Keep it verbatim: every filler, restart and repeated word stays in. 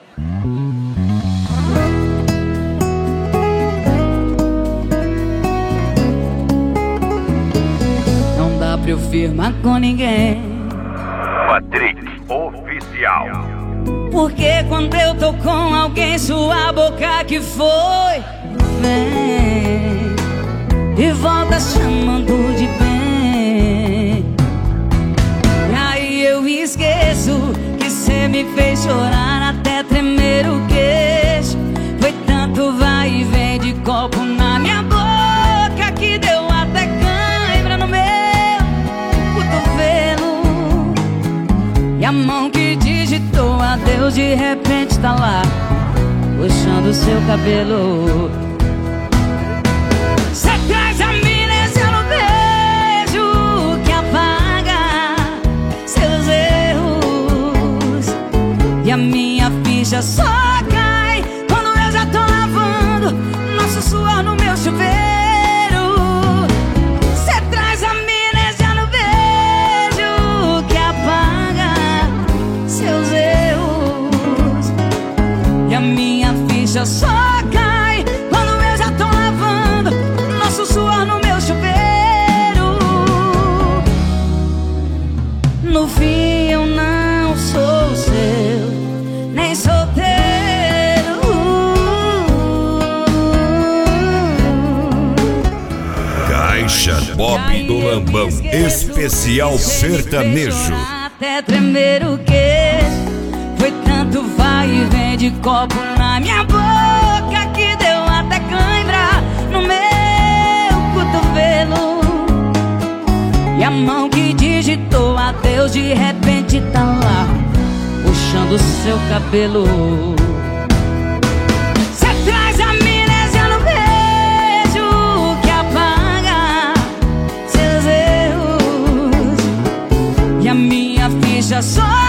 Não dá pra eu firmar com ninguém. Patrick Oficial. Porque quando eu tô com alguém, sua boca que foi vem e volta chamando de bem. E aí eu esqueço que cê me fez chorar até tremer o queixo. Foi tanto vai e vem de copo na minha boca que deu até cãibra no meu cotovelo. E a mão que digitou adeus de repente tá lá, puxando seu cabelo. Cê traz amnésia no beijo que apaga seus erros. E a minha ficha só cai quando eu já tô lavando nosso suor no meu chuveiro. Cê traz amnésia no beijo que apaga seus erros. E a minha ficha só cai quando eu já tô lavando nosso suor no meu chuveiro. No fim eu não sou seu, nem solteiro. Caixa Bob do Lambão, especial sertanejo. Até tremer o queixo. Foi tanto vai e vem de copo na minha boca que deu até cãibra no meu cotovelo. E a mão que digitou adeus de repente tá lá, puxando seu cabelo. Cê traz amnésia no beijo que apaga seus erros. E a minha ficha só